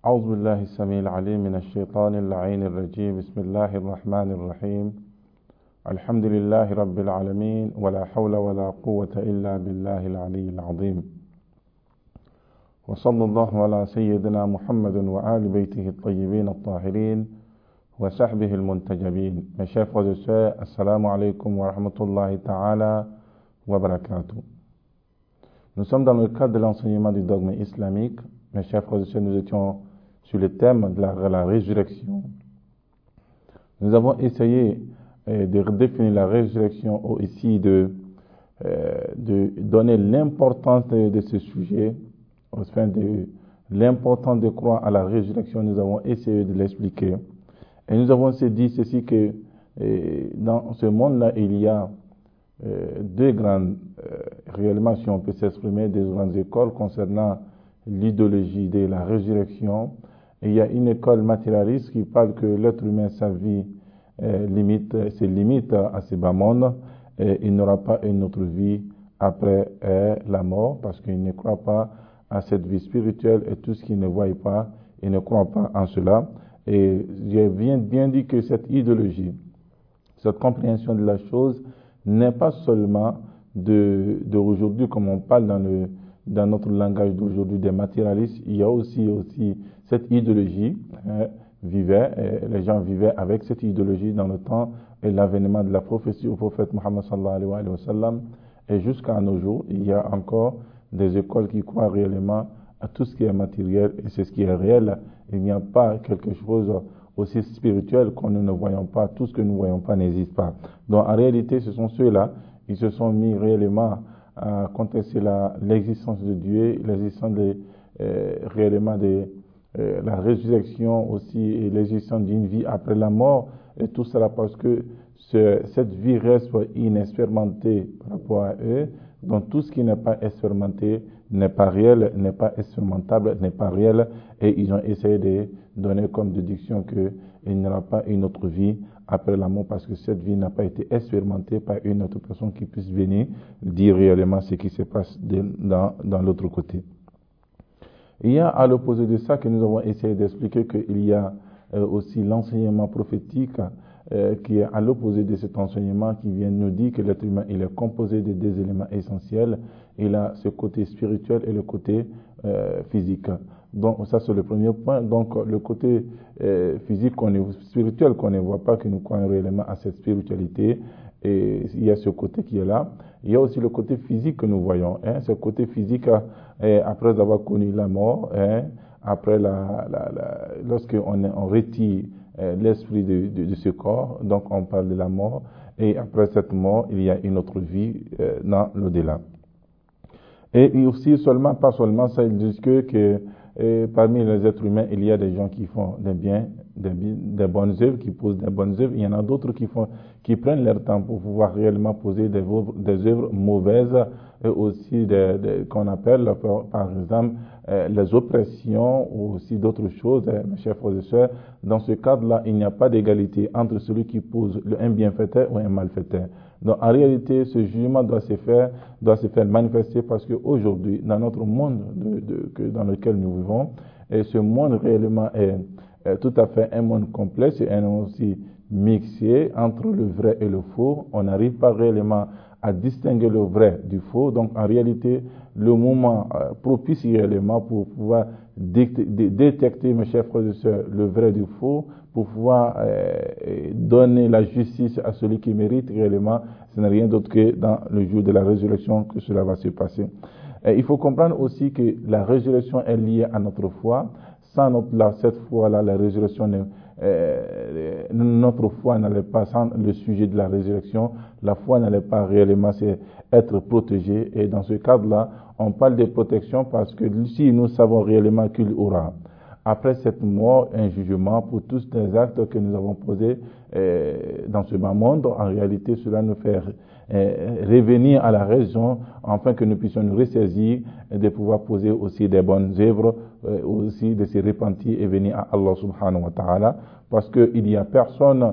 أعوذ بالله السميع العليم من الشيطان اللعين الرجيم بسم الله الرحمن الرحيم الحمد لله رب العالمين ولا حول ولا قوة إلا بالله العلي العظيم وصلى الله على سيدنا محمد وآل بيته الطيبين الطاهرين وصحبه المنتجبين. Mes chers frères et sœurs, assalamu alaikum wa rahmatullahi ta'ala wa barakatuh. Nous sommes dans le cadre de l'enseignement du dogme islamique. Mes chers frères et sœurs, nous étions sur le thème de la résurrection. Nous avons essayé de redéfinir la résurrection, ici de donner l'importance de ce sujet, enfin de l'importance de croire à la résurrection. Nous avons essayé de l'expliquer. Et nous avons aussi dit ceci que dans ce monde-là, il y a deux grandes, réellement si on peut s'exprimer, des grandes écoles concernant l'idéologie de la résurrection. Et il y a une école matérialiste qui parle que l'être humain, sa vie se limite à ce bas monde et il n'aura pas une autre vie après la mort parce qu'il ne croit pas à cette vie spirituelle et tout ce qu'il ne voit pas, il ne croit pas en cela. Et j'ai bien dit que cette idéologie, cette compréhension de la chose n'est pas seulement d'aujourd'hui, comme on parle dans notre langage d'aujourd'hui des matérialistes. Il y a aussi cette idéologie les gens vivaient avec cette idéologie dans le temps et l'avènement de la prophétie au prophète Muhammad sallallahu alayhi wa sallam. Et jusqu'à nos jours, il y a encore des écoles qui croient réellement à tout ce qui est matériel et c'est ce qui est réel. Il n'y a pas quelque chose aussi spirituel que nous ne voyons pas. Tout ce que nous ne voyons pas n'existe pas. Donc en réalité, ce sont ceux-là qui se sont mis réellement à contester l'existence de Dieu, l'existence réellement de la résurrection aussi et l'existence d'une vie après la mort. Et tout cela parce que cette vie reste inexpérimentée par rapport à eux. Donc tout ce qui n'est pas expérimenté n'est pas réel, n'est pas expérimentable, n'est pas réel. Et ils ont essayé de donner comme déduction qu'il n'y aura pas une autre vie après la mort parce que cette vie n'a pas été expérimentée par une autre personne qui puisse venir dire réellement ce qui se passe dans l'autre côté. Il y a à l'opposé de ça que nous avons essayé d'expliquer qu'il y a aussi l'enseignement prophétique qui est à l'opposé de cet enseignement qui vient nous dire que l'être humain il est composé de deux éléments essentiels. Il a ce côté spirituel et le côté physique. Donc ça c'est le premier point. Donc le côté spirituel qu'on ne voit pas, que nous croyons réellement à cette spiritualité. Et il y a ce côté qui est là. Il y a aussi le côté physique que nous voyons. Ce côté physique, après avoir connu la mort, après lorsqu'on retire l'esprit de ce corps, donc on parle de la mort, et après cette mort, il y a une autre vie dans l'au-delà. Et aussi, pas seulement ça, ils disent que parmi les êtres humains, il y a des gens qui font des bonnes œuvres, qui posent des bonnes œuvres. Il y en a d'autres qui prennent leur temps pour pouvoir réellement poser des œuvres mauvaises et aussi qu'on appelle, par exemple, les oppressions ou aussi d'autres choses, mes chers frères et sœurs. Dans ce cadre-là, il n'y a pas d'égalité entre celui qui pose un bienfaiteur ou un malfaiteur. Donc, en réalité, ce jugement doit se faire manifester parce qu'aujourd'hui, dans notre monde dans lequel nous vivons, et ce monde réellement est tout à fait un monde complexe et un monde aussi mixé entre le vrai et le faux. On n'arrive pas réellement à distinguer le vrai du faux. Donc, en réalité, le moment propice réellement pour pouvoir détecter, mes chers frères et sœurs, le vrai du faux, pour pouvoir donner la justice à celui qui mérite réellement, ce n'est rien d'autre que dans le jour de la résurrection que cela va se passer. Et il faut comprendre aussi que la résurrection est liée à notre foi. Sans cette foi-là, la résurrection, notre foi n'allait pas, sans le sujet de la résurrection, la foi n'allait pas réellement être protégée. Et dans ce cadre-là, on parle de protection parce que si nous savons réellement qu'il y aura, après cette mort, un jugement pour tous les actes que nous avons posés dans ce bas monde, en réalité, cela nous fait revenir à la raison, afin que nous puissions nous ressaisir et de pouvoir poser aussi des bonnes œuvres, aussi de se repentir et venir à Allah subhanahu wa ta'ala, parce qu'il n'y a personne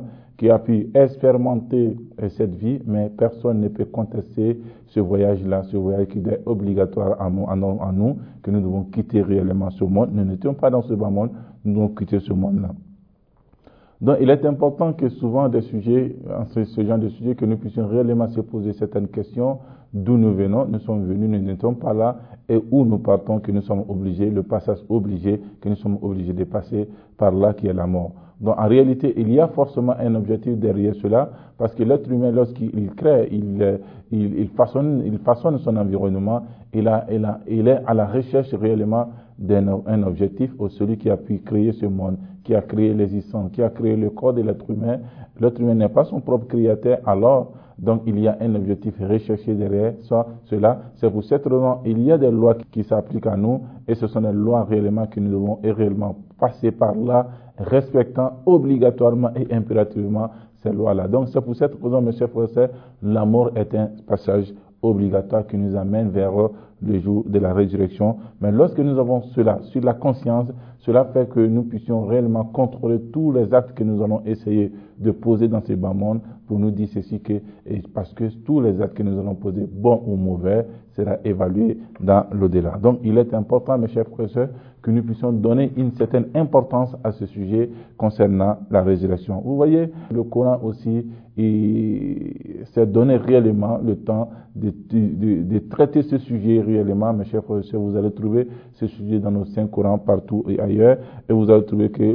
qui a pu expérimenter cette vie, mais personne ne peut contester ce voyage-là, ce voyage qui est obligatoire à nous, que nous devons quitter réellement ce monde. Nous n'étions pas dans ce bas monde, nous devons quitter ce monde-là. Donc, il est important que souvent ce genre de sujets, que nous puissions réellement se poser certaines questions, d'où nous venons, nous sommes venus, nous n'étions pas là, et où nous partons, que nous sommes obligés, le passage obligé, que nous sommes obligés de passer par là qui est la mort. Donc, en réalité, il y a forcément un objectif derrière cela, parce que l'être humain, lorsqu'il crée, il façonne son environnement, il est à la recherche réellement d'un objectif, ou celui qui a pu créer ce monde, qui a créé l'existence, qui a créé le corps de l'être humain. L'être humain n'est pas son propre créateur, alors, donc il y a un objectif recherché derrière cela. C'est pour cette raison, il y a des lois qui s'appliquent à nous, et ce sont des lois réellement que nous devons réellement passer par là, respectant obligatoirement et impérativement ces lois-là. Donc c'est pour cette raison, mes chers frères, la mort est un passage obligatoire qui nous amène vers le jour de la résurrection. Mais lorsque nous avons cela sur la conscience, cela fait que nous puissions réellement contrôler tous les actes que nous allons essayer de poser dans ces bas mondes pour nous dire ceci parce que tous les actes que nous allons poser, bons ou mauvais, sera évalué dans l'au-delà. Donc, il est important, mes chers frères et sœurs, que nous puissions donner une certaine importance à ce sujet concernant la résurrection. Vous voyez, le Coran aussi, s'est donné réellement le temps de traiter ce sujet réellement, mes chers frères et sœurs. Vous allez trouver ce sujet dans nos saints Corans partout et ailleurs, et vous allez trouver que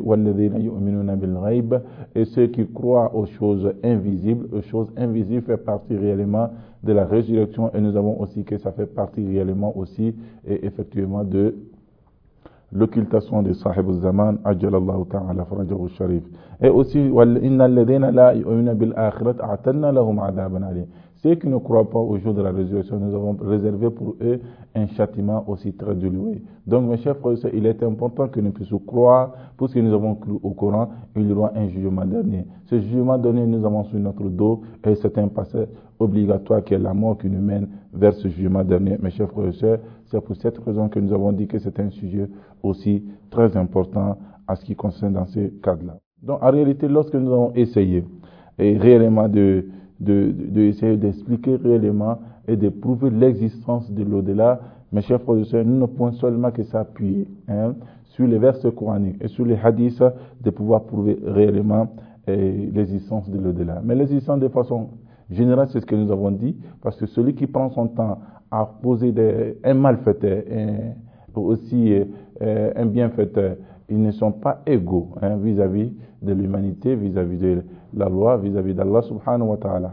et ceux qui croient aux choses invisibles fait partie réellement de la résurrection, et nous avons aussi que ça fait partie réellement aussi et effectivement de l'occultation de Sahib al-Zaman, Ajjalallahu ta'ala farajahu sharif. Et aussi, innal ladhina la yu'minuna bil akhirat a'tadna lahum 'adaban alim. Ceux qui ne croient pas au jour de la résurrection, nous avons réservé pour eux un châtiment aussi très douloureux. Donc, mes chers frères et sœurs, il est important que nous puissions croire, puisque nous avons cru au Coran, il y aura un jugement dernier. Ce jugement dernier, nous avons sur notre dos, et c'est un passage obligatoire qui est la mort qui nous mène vers ce jugement dernier. Mes chers frères et sœurs, c'est pour cette raison que nous avons dit que c'est un sujet aussi très important à ce qui concerne dans ce cadre-là. Donc, en réalité, lorsque nous avons essayé et réellement essayer d'expliquer réellement et de prouver l'existence de l'au-delà, mes chers frères et sœurs, nous ne pouvons seulement que s'appuyer sur les versets coraniques et sur les hadiths de pouvoir prouver réellement l'existence de l'au-delà. Mais l'existence de façon générale, c'est ce que nous avons dit, parce que celui qui prend son temps à poser un malfaiteur aussi un bienfaiteur, ils ne sont pas égaux vis-à-vis de l'humanité, vis-à-vis de la loi, vis-à-vis d'Allah subhanahu wa ta'ala.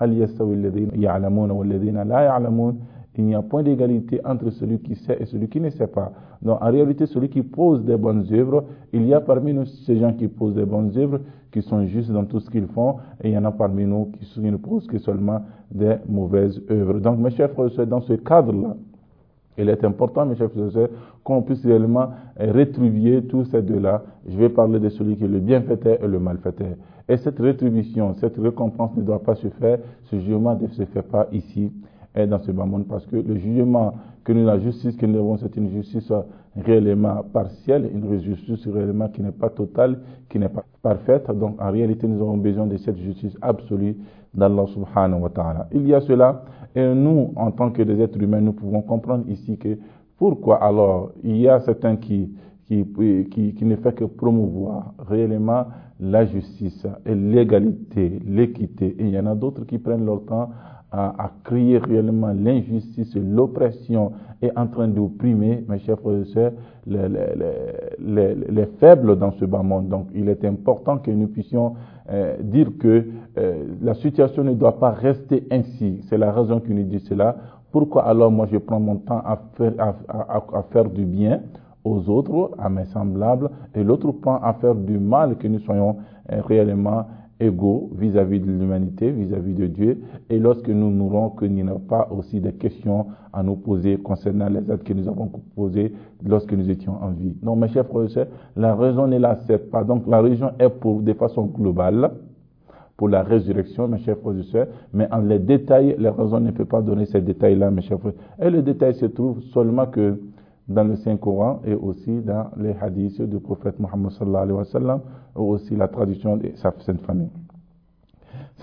Il n'y a point d'égalité entre celui qui sait et celui qui ne sait pas. Donc en réalité, celui qui pose des bonnes œuvres, il y a parmi nous ces gens qui posent des bonnes œuvres, qui sont justes dans tout ce qu'ils font, et il y en a parmi nous qui ne posent que seulement des mauvaises œuvres. Donc mes chers frères et sœurs, dans ce cadre-là, il est important, mes chers frères et sœurs, qu'on puisse réellement rétribuer tous ces deux-là. Je vais parler de celui qui est le bienfaiteur et le malfaiteur. Et cette rétribution, cette récompense ne doit pas se faire, ce jugement ne se fait pas ici et dans ce bas monde, parce que le jugement la justice que nous avons, c'est une justice réellement partielle, une justice réellement qui n'est pas totale, qui n'est pas parfaite. Donc en réalité, nous avons besoin de cette justice absolue d'Allah subhanahu wa ta'ala. Il y a cela, et nous, en tant que des êtres humains, nous pouvons comprendre ici que pourquoi alors il y a certains qui ne fait que promouvoir réellement la justice et l'égalité, l'équité, et il y en a d'autres qui prennent leur temps à crier réellement l'injustice, l'oppression est en train d'opprimer, mes chers frères et sœurs, les faibles dans ce bas monde. Donc il est important que nous puissions dire que la situation ne doit pas rester ainsi. C'est la raison qui nous dit cela. Pourquoi alors moi je prends mon temps à faire du bien aux autres, à mes semblables, et l'autre prend à faire du mal, que nous soyons réellement égaux vis-à-vis de l'humanité, vis-à-vis de Dieu, et lorsque nous n'aurons qu'il n'y a pas aussi des questions à nous poser concernant les actes que nous avons posés lorsque nous étions en vie. Donc mes chers frères et sœurs, la raison n'est là, c'est pas. Donc la raison est de façon globale pour la résurrection, mes chers frères et sœurs, mais en les détails, la raison ne peut pas donner ces détails-là, mes chers frères. Et le détail se trouve seulement que dans le Saint-Coran et aussi dans les hadiths du prophète Mohammed sallallahu alayhi wa sallam, ou aussi la tradition de sa sainte famille.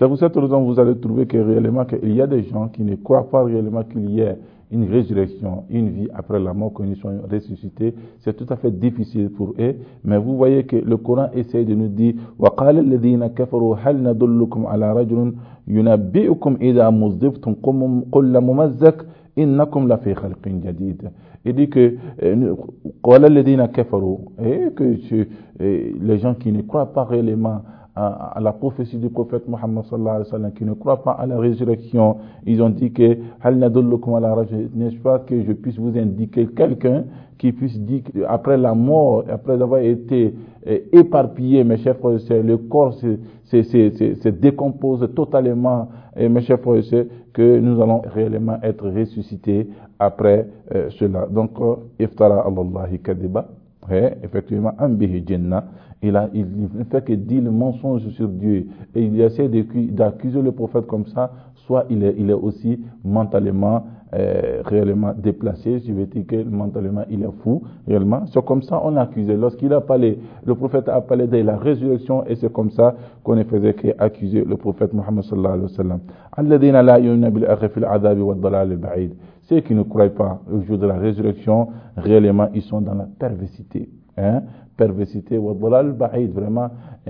C'est pour cette raison que vous allez trouver que réellement qu'il y a des gens qui ne croient pas réellement qu'il y ait une résurrection, une vie après la mort, que nous soyons ressuscités. C'est tout à fait difficile pour eux. Mais vous voyez que le Coran essaie de nous dire وَقَالَ الَّذِينَ كَفَرُوا هَلْ نَدُلُّكُمْ عَلَى رَجُلٍ يُنَبِّئُكُمْ إِذَا مُزِّقْتُمْ كُلَّ مُمَزَّقٍ إِنَّكُمْ لَفِي خَلْقٍ جَدِيدٍ. Il dit que قَالَ الَّذِينَ كَفَرُوا, et que les gens qui ne croient pas réellement à la prophétie du prophète Mohammed sallallahu alayhi wa sallam, qui ne croient pas à la résurrection, ils ont dit que hal nadullukum ala rajul, n'est-ce pas que je puisse vous indiquer quelqu'un qui puisse dire après la mort, après avoir été éparpillé, mes chers frères et sœurs, le corps se décompose totalement, et mes chers frères et sœurs, que nous allons réellement être ressuscités après cela. Donc, iftara allahi kadiba, effectivement, ambihi jinna. Il ne fait que dire le mensonge sur Dieu et il essaie d'accuser le prophète comme ça, soit il est aussi mentalement réellement déplacé, je veux dire que mentalement il est fou, réellement. C'est comme ça on accusait. Lorsqu'il a parlé, le prophète a parlé de la résurrection et c'est comme ça qu'on ne faisait qu'accuser le prophète Mohammed sallallahu alayhi wa sallam. Alladhina la yu'minuna bil akhir fil adabi wad dalal al ba'id. Ceux qui ne croient pas au jour de la résurrection, réellement ils sont dans la perversité. Perversité, vraiment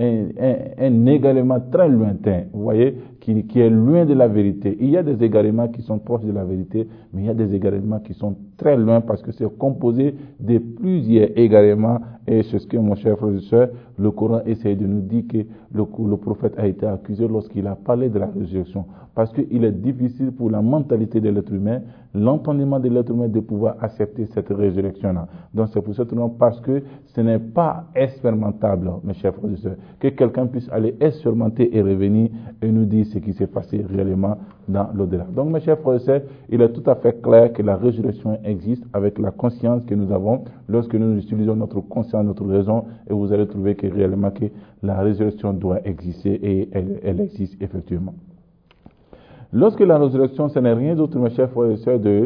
un égarement très lointain, vous voyez, qui est loin de la vérité. Il y a des égarements qui sont proches de la vérité, mais il y a des égarements qui sont très loin parce que c'est composé de plusieurs égarements. Et c'est ce que, mon cher frère et soeur, le Coran essaie de nous dire que le prophète a été accusé lorsqu'il a parlé de la résurrection. Parce qu'il est difficile pour la mentalité de l'être humain, l'entendement de l'être humain de pouvoir accepter cette résurrection-là. Donc c'est pour cette raison, parce que ce n'est pas expérimentable, mes chers frères et sœurs, que quelqu'un puisse aller expérimenter et revenir et nous dire ce qui s'est passé réellement dans l'au-delà. Donc mes chers frères et sœurs, il est tout à fait clair que la résurrection existe avec la conscience que nous avons lorsque nous utilisons notre conscience, notre raison, et vous allez trouver que réellement que la résurrection doit exister et elle existe effectivement. Lorsque la résurrection, ce n'est rien d'autre, mes chers frères et sœurs, de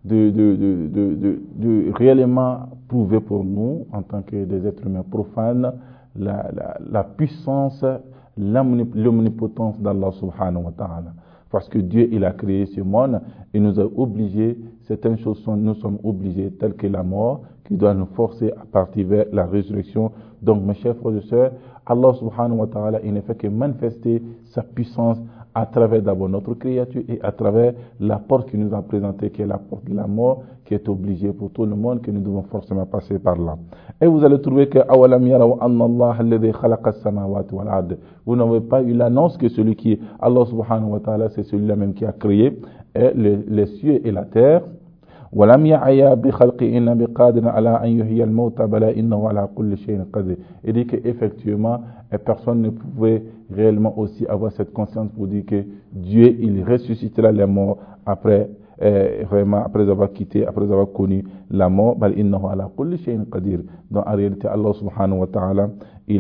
réellement prouver pour nous, en tant que des êtres humains profanes, la puissance, l'omnipotence d'Allah subhanahu wa ta'ala. Parce que Dieu, il a créé ce monde et nous a obligés, certaines choses nous sommes obligés, telles que la mort, qui doit nous forcer à partir vers la résurrection. Donc, mes chers frères et sœurs, Allah subhanahu wa ta'ala, il ne fait que manifester sa puissance à travers d'abord notre créature et à travers la porte qu'il nous a présentée, qui est la porte de la mort, qui est obligée pour tout le monde, que nous devons forcément passer par là. Et vous allez trouver que awalam yaraw anna Allah alladhi khalaqa as-samawati wal ard. Vous n'avez pas eu l'annonce que celui qui est Allah subhanahu wa ta'ala, c'est celui-là même qui a créé les cieux et la terre. ولم يعي بخلقهن بقادر على أن يحيي الموتى بلى إنه على كل شيء قدير. Il dit qu'effectivement, personne ne pouvait réellement aussi avoir cette conscience pour dire que Dieu, il ressuscitera les morts après, vraiment, après avoir quitté, après avoir connu la mort. بل إنه على كل شيء قدير. Donc en réalité, Allah subhanahu wa ta'ala,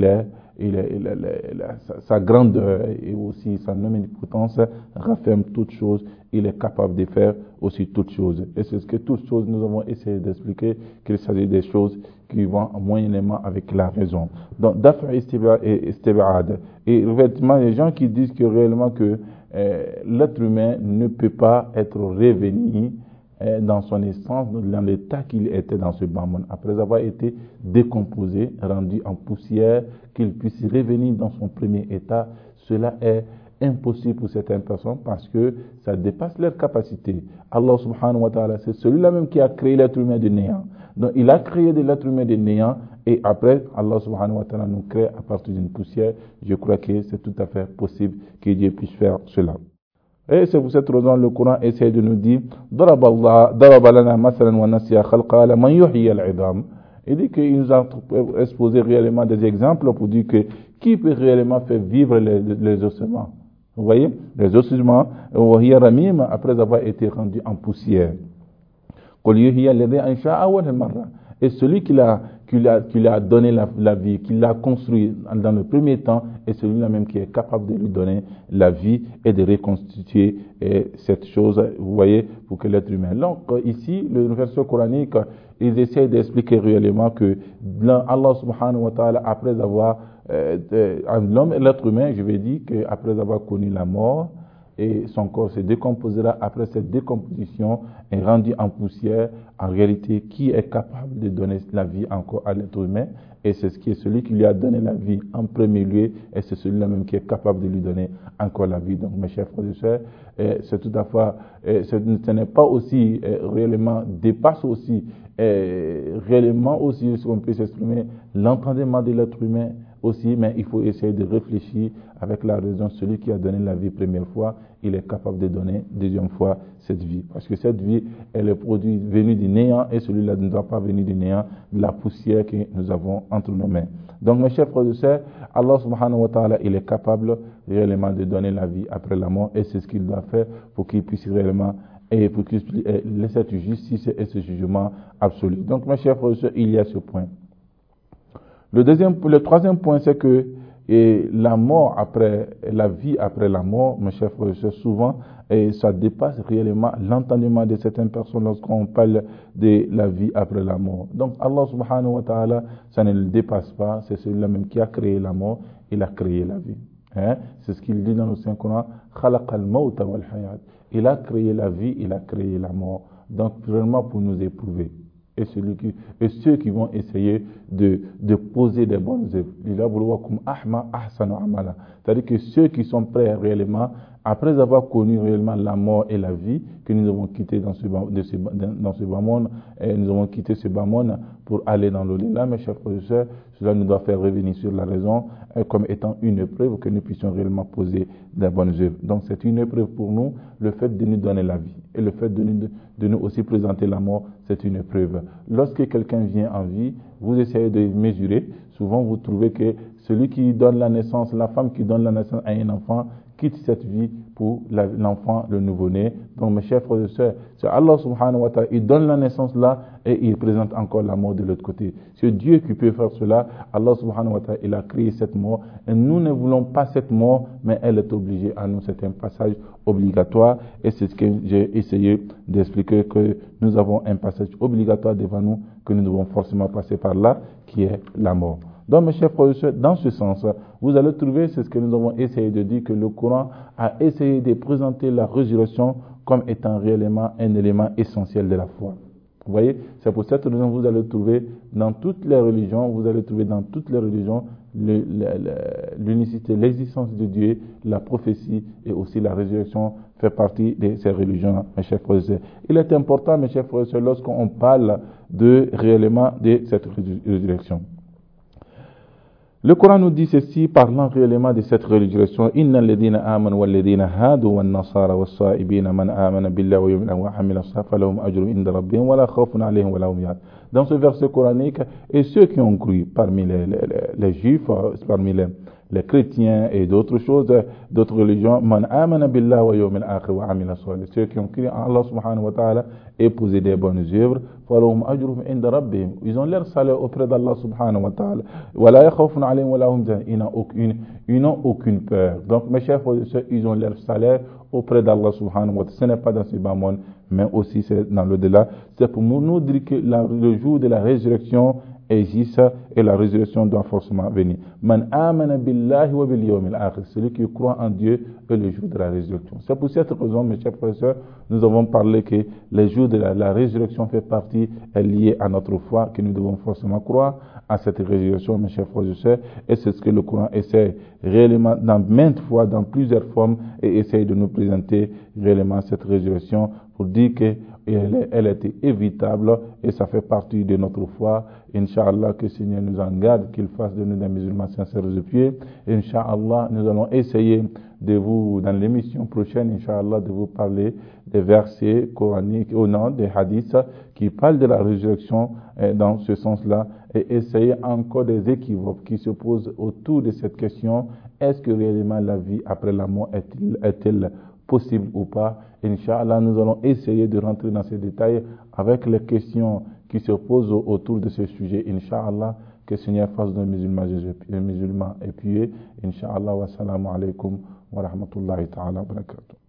sa grandeur et aussi sa omnipotence rafferme toutes choses. Il est capable de faire aussi toutes choses. Et c'est ce que toutes choses nous avons essayé d'expliquer, qu'il s'agit des choses qui vont moyennement avec la raison. Donc, Daf'a et Istib'ad. Et effectivement, les gens qui disent que réellement que l'être humain ne peut pas être revenu dans son essence, dans l'état qu'il était dans ce bas monde, après avoir été décomposé, rendu en poussière, qu'il puisse revenir dans son premier état, cela est impossible pour certaines personnes parce que ça dépasse leur capacité. Allah subhanahu wa ta'ala, c'est celui-là même qui a créé l'être humain de néant. Donc il a créé de l'être humain de néant et après Allah subhanahu wa ta'ala nous crée à partir d'une poussière. Je crois que c'est tout à fait possible que Dieu puisse faire cela. Et c'est pour cette raison le Coran essaie de nous dire Daraba lana masalan wa nasiya khalqa la man yuhyi al-'idam. Il dit qu'il nous a exposé réellement des exemples pour dire que qui peut réellement faire vivre les ossements. Vous voyez, les ossements, après avoir été rendus en poussière. Et celui qui lui a donné la vie, qui l'a construit dans le premier temps, est celui-là même qui est capable de lui donner la vie et de reconstituer cette chose, vous voyez, pour que l'être humain. Donc ici, le verset coranique, ils essaient d'expliquer réellement que Allah subhanahu wa ta'ala, après avoir, l'homme et l'être humain, je vais dire qu'après avoir connu la mort, et son corps se décomposera, après cette décomposition est rendu en poussière, en réalité, qui est capable de donner la vie encore à l'être humain? Et c'est celui qui lui a donné la vie en premier lieu, et c'est celui-là même qui est capable de lui donner encore la vie. Donc, mes chers frères et sœurs, c'est tout à fait, ce n'est pas aussi réellement, dépasse aussi, réellement aussi, si on peut s'exprimer, l'entendement de l'être humain aussi, mais il faut essayer de réfléchir avec la raison. Celui qui a donné la vie première fois, il est capable de donner deuxième fois cette vie. Parce que cette vie, elle est produit venue du néant, et celui-là ne doit pas venir du néant, de la poussière que nous avons entre nos mains. Donc, mes chers frères et sœurs, Allah subhanahu wa ta'ala, il est capable réellement de donner la vie après la mort, et c'est ce qu'il doit faire pour qu'il puisse réellement et pour qu'il puisse laisser cette justice et ce jugement absolu. Donc, mes chers frères et sœurs, il y a ce point. Le troisième point, c'est que la mort après, la vie après la mort, mes chers frères et sœurs, souvent, ça dépasse réellement l'entendement de certaines personnes lorsqu'on parle de la vie après la mort. Donc, Allah subhanahu wa ta'ala, ça ne le dépasse pas, c'est celui-là même qui a créé la mort, il a créé la vie. Hein? C'est ce qu'il dit dans le Saint-Coran, Khalaqal mawta wal hayat. Il a créé la vie, il a créé la mort. Donc, vraiment pour nous éprouver. Et ceux qui vont essayer de poser des bonnes œuvres. C'est-à-dire que ceux qui sont prêts réellement, après avoir connu réellement la mort et la vie, que nous avons quitté dans ce bas monde, et nous avons quitté ce bas monde pour aller dans l'au-delà, mes chers frères et sœurs, cela nous doit faire revenir sur la raison comme étant une épreuve que nous puissions réellement poser des bonnes œuvres. Donc c'est une épreuve pour nous, le fait de nous donner la vie. Et le fait de nous aussi présenter la mort, c'est une épreuve. Lorsque quelqu'un vient en vie, vous essayez de mesurer. Souvent, vous trouvez que celui qui donne la naissance, la femme qui donne la naissance à un enfant, quitte cette vie pour l'enfant, le nouveau-né. Donc, mes chers frères et sœurs, c'est Allah subhanahu wa ta'ala, il donne la naissance là et il présente encore la mort de l'autre côté. C'est Dieu qui peut faire cela. Allah subhanahu wa ta'ala, il a créé cette mort. Et nous ne voulons pas cette mort, mais elle est obligée à nous. C'est un passage obligatoire. Et c'est ce que j'ai essayé d'expliquer, que nous avons un passage obligatoire devant nous, que nous devons forcément passer par là, qui est la mort. Donc, mes chers frères et sœurs, dans ce sens, vous allez trouver, c'est ce que nous avons essayé de dire, que le Coran a essayé de présenter la résurrection comme étant réellement un élément essentiel de la foi. Vous voyez, c'est pour cette raison que vous allez trouver dans toutes les religions, l'unicité, l'existence de Dieu, la prophétie et aussi la résurrection fait partie de ces religions, mes chers frères et sœurs. Il est important, mes chers frères et sœurs, lorsqu'on parle réellement de cette résurrection. Le Coran nous dit ceci, parlant réellement de cette résurrection. Inna alladhina amanu walladhina hadu wan nasara was sa'ibina man amana billahi wa yawmil akhir wa amila salihan falahum ajrun inda rabbihim wa la khawfun alayhim wa la hum yahzanun. Dans ce verset coranique, et ceux qui ont cru parmi les juifs, parmi les chrétiens et d'autres choses, d'autres religions, man amana billahi wa yawmil akhir wa amila salihan. Ceux qui ont cru en Allah subhanahu wa ta'ala et posé des bonnes œuvres, falahum ajrun inda rabbihim. Ils ont leur salaire auprès d'Allah subhanahu wa ta'ala. Wa la yakhawfun alayhim wa la hum yahzanun. Ils n'ont aucune peur. Donc, mes chers frères et sœurs, ils ont leur salaire auprès d'Allah subhanahu wa ta'ala. Ce n'est pas dans ce bas monde, mais aussi c'est dans l'au-delà. C'est pour nous dire que le jour de la résurrection existe et la résurrection doit forcément venir. Man amana billahi wa bil yawmil akhir. Celui qui croit en Dieu et le jour de la résurrection. C'est pour cette raison, mes chers frères et sœurs, nous avons parlé que le jour de la résurrection fait partie, est lié à notre foi, que nous devons forcément croire à cette résurrection, mes chers frères et sœurs. Et c'est ce que le Coran essaie réellement, dans maintes fois, dans plusieurs formes, et essaye de nous présenter réellement cette résurrection pour dire qu'elle était évitable et ça fait partie de notre foi. Inch'Allah, que le Seigneur nous en garde, qu'il fasse de nous des musulmans sincères et pieux. Inch'Allah, nous allons essayer de vous, dans l'émission prochaine, Inch'Allah, de vous parler des versets coraniques, au nom des hadiths, qui parlent de la résurrection dans ce sens-là, et essayer encore des équivoques qui se posent autour de cette question. Est-ce que réellement la vie après la mort est-elle possible ou pas? Inch'Allah, nous allons essayer de rentrer dans ces détails avec les questions qui se posent autour de ce sujet. Inch'Allah, que le Seigneur fasse de musulmans épieux. Inch'Allah, wa salamu alaykum wa rahmatullahi ta'ala wa barakatuh.